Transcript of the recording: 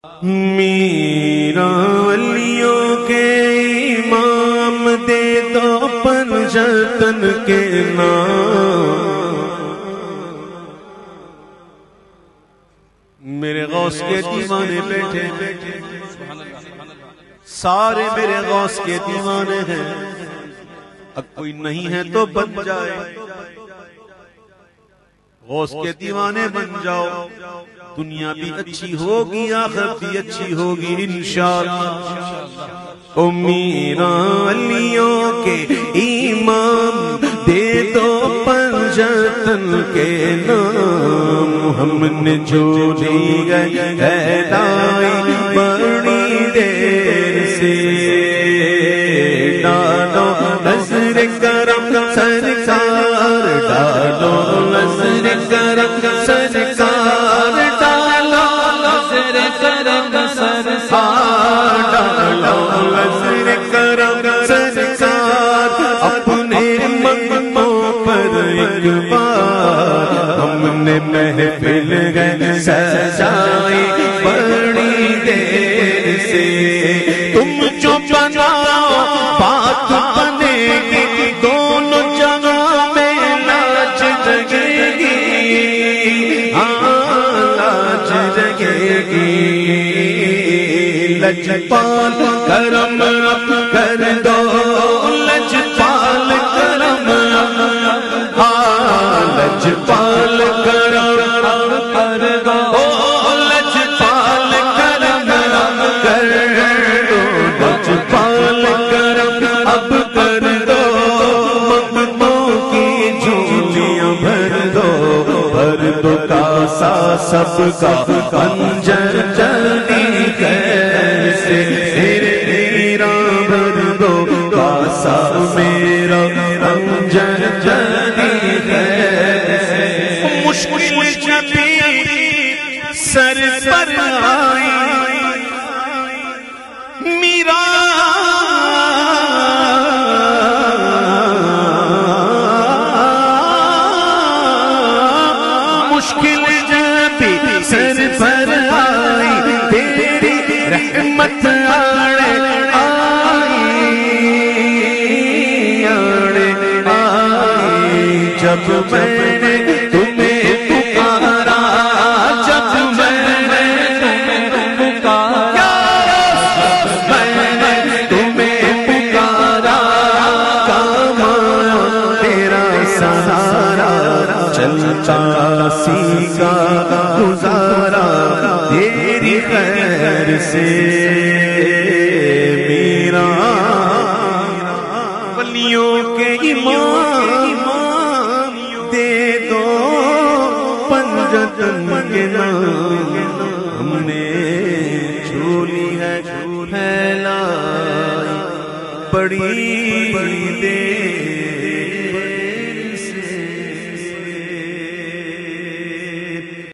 میرا ولیوں کے امام دے دو پنجتن کے نام، میرے غوث کے دیوانے بیٹھے سارے میرے غوث کے دیوانے ہیں، اب کوئی نہیں ہے تو بن جائے، غوث کے دیوانے بن جاؤ، دنیا بھی اچھی ہوگی آخرت بھی اچھی ہوگی انشاءاللہ۔ او میرا ولیوں کے امام دے دو پنجتن کے نام، ہم نے جو لی گئے دائی بڑی دیر سے، ڈالو نظر کرم سرکار، ڈالو نظر کرم سرکار، ڈالو نظر کرم سرکار، ڈالو نظر کرم سرکار، اپنے منگموں پر ایک بار ہم نے محفل گئے سجائی بڑی دیر سے، تم جو بناؤ بات بنے گی، دونوں جگہ میں لاج جگے گی، لاج جگے گی، لجپال کرم کر دو، لجپال کرم، لجپال کرم کر دو، لجپال کرم کر دو، لجپال کرم اب کر دو، مغموں کی جھولیاں بھر دو کاسا سب کا خنجر جلی کیسے، میرا بھر دو کاسا میرا خنجر جلی کیسے، مشکل جبھی سر پر آئی میرا مشکل جبھی سر پر آئی، تیری رحمت آڑے آئی، جب میں نے تمہیں پکارا، جب میں نے تمہیں پکارا، میں نے تمہیں پکارا، کام آیا تیرا سہارا، چلتا سیکھا گزارا تیری خیر سے، میرا ولیوں کے امام دے دو پنجتن کے نام، ہم نے جھولی ہے پھیلائی بڑی دیر